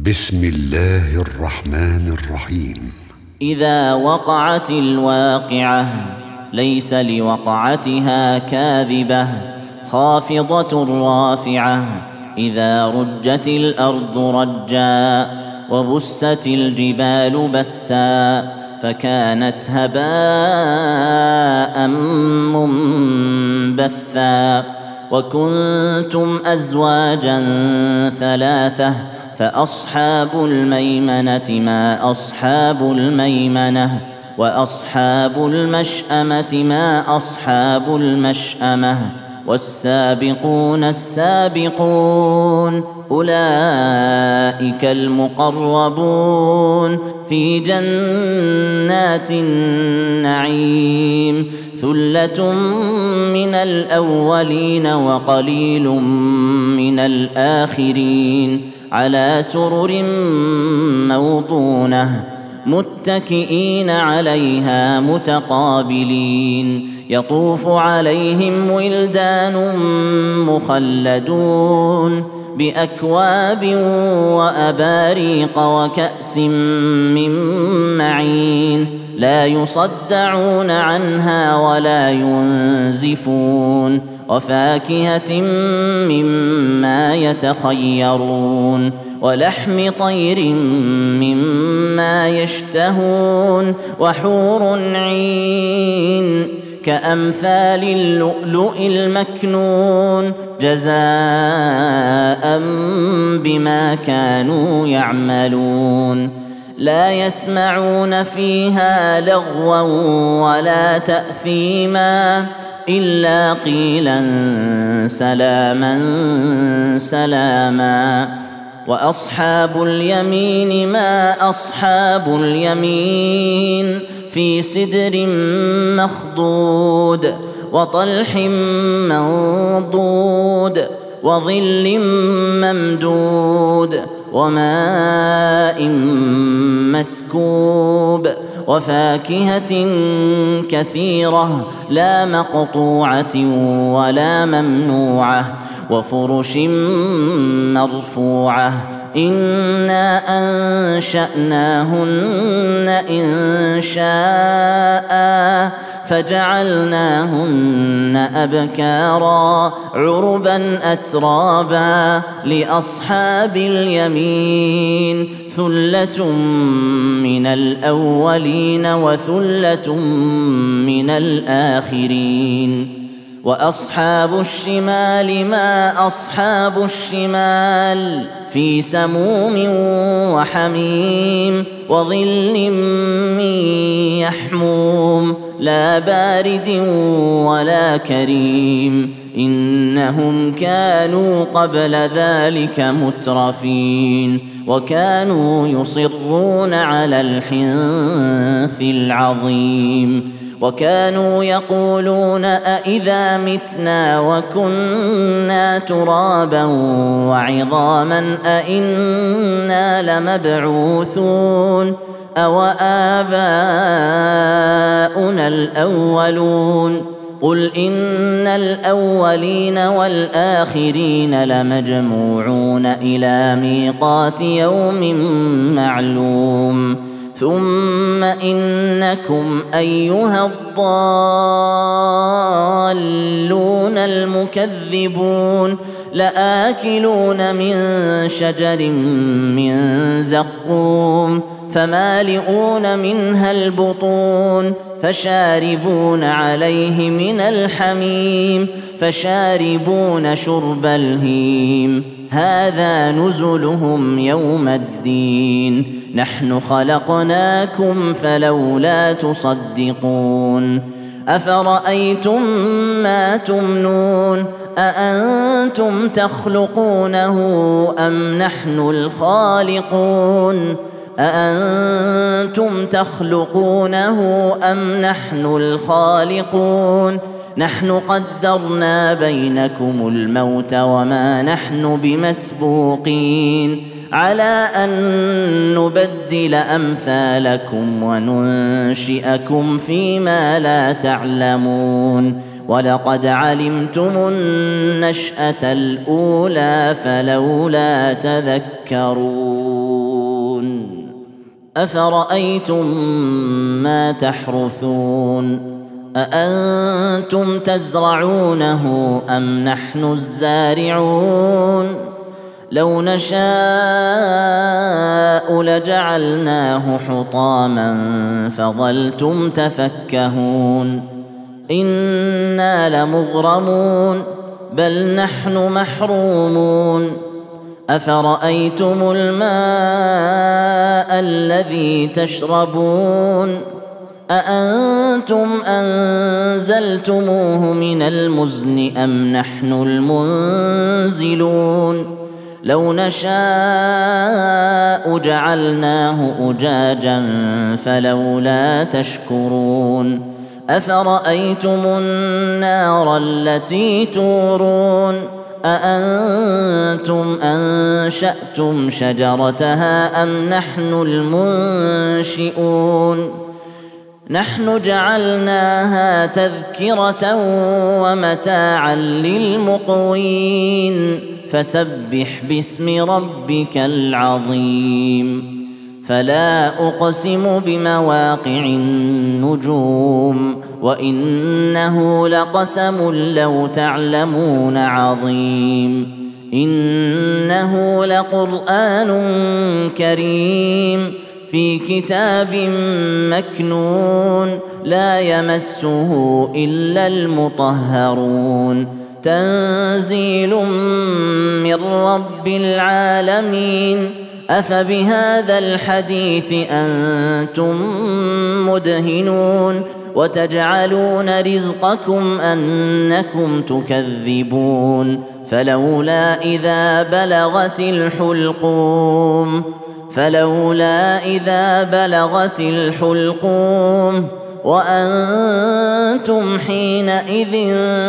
بسم الله الرحمن الرحيم. إذا وقعت الواقعة ليس لوقعتها كاذبة خافضة رافعة إذا رجت الأرض رجا وبست الجبال بسا فكانت هباء منبثا وكنتم أزواجا ثلاثة فأصحاب الميمنة ما أصحاب الميمنة وأصحاب المشأمة ما أصحاب المشأمة والسابقون السابقون أولئك المقربون في جنات النعيم ثلة من الأولين وقليل من الآخرين على سرر موضونة متكئين عليها متقابلين يطوف عليهم ولدان مخلدون بأكواب وأباريق وكأس من معين لا يصدعون عنها ولا ينزفون وفاكهة مما يتخيرون ولحم طير مما يشتهون وحور عين كأمثال اللؤلؤ المكنون جزاء بما كانوا يعملون لا يسمعون فيها لغوا ولا تأثيما إلا قيلا سلاما سلاما وأصحاب اليمين ما أصحاب اليمين في سدر مخضود وطلح منضود وظل ممدود وماء مسكوب وفاكهة كثيرة لا مقطوعة ولا ممنوعة وفرش مرفوعة إنا أنشأناهن إنشاء فجعلناهن أبكارا عربا أترابا لأصحاب اليمين ثلة من الأولين وثلة من الآخرين وأصحاب الشمال ما أصحاب الشمال في سموم وحميم وظل من يحموم لا بارد ولا كريم إنهم كانوا قبل ذلك مترفين وكانوا يصرون على الحنث العظيم وكانوا يقولون أإذا متنا وكنا ترابا وعظاما أإنا لمبعوثون أوآباؤنا الأولون قل إن الأولين والآخرين لمجموعون إلى ميقات يوم معلوم ثم إنكم أيها الضالون المكذبون لآكلون من شجر من زقوم فمالئون منها البطون فشاربون عليه من الحميم فشاربون شرب الهيم هذا نزلهم يوم الدين نحن خلقناكم فلولا تصدقون أفرأيتم ما تمنون أأنتم تخلقونه أم نحن الخالقون أأنتم تخلقونه أم نحن الخالقون نحن قدرنا بينكم الموت وما نحن بمسبوقين على أن نبدل أمثالكم وننشئكم فيما لا تعلمون ولقد علمتم النشأة الأولى فلولا تذكرون. أفرأيتم ما تحرثون أأنتم تزرعونه أم نحن الزارعون لو نشاء لجعلناه حطاما فظلتم تفكهون إنا لمغرمون بل نحن محرومون أفرأيتم الماء الذي تشربون أأنتم أنزلتموه من المزن أم نحن المنزلون لو نشاء جعلناه أجاجا فلولا تشكرون أفرأيتم النار التي تورون أأنتم أنشأتم شجرتها أم نحن المنشئون نحن جعلناها تذكرة ومتاعا للمقوين فسبح باسم ربك العظيم فلا أقسم بمواقع النجوم وإنه لقسم لو تعلمون عظيم إنه لقرآن كريم في كتاب مكنون لا يمسه إلا المطهرون تنزيل من رب العالمين أفبهذا الحديث أنتم مدهنون وتجعلون رزقكم أنكم تكذبون فلولا إذا بلغت الحلقوم وأنتم حينئذ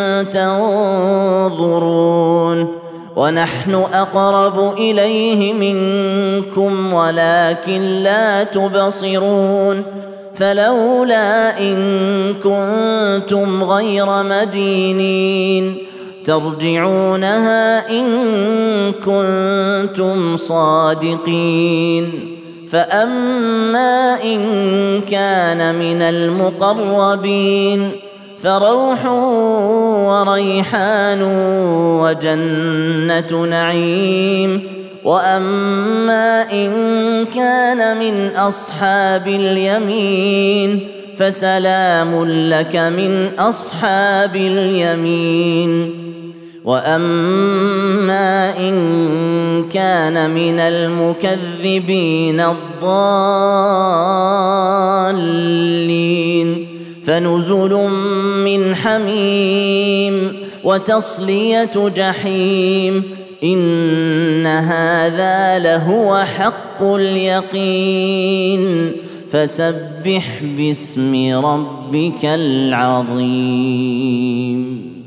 تنظرون ونحن أقرب إليه منكم ولكن لا تبصرون فلولا إن كنتم غير مدينين ترجعونها إن كنتم صادقين فأما إن كان من المقربين فروح وريحان وجنة نعيم وأما إن كان من أصحاب اليمين فسلام لك من أصحاب اليمين وأما إن كان من المكذبين الضالين فنزل من حميم وتصلية جحيم إن هذا لهو حق اليقين فسبح باسم ربك العظيم.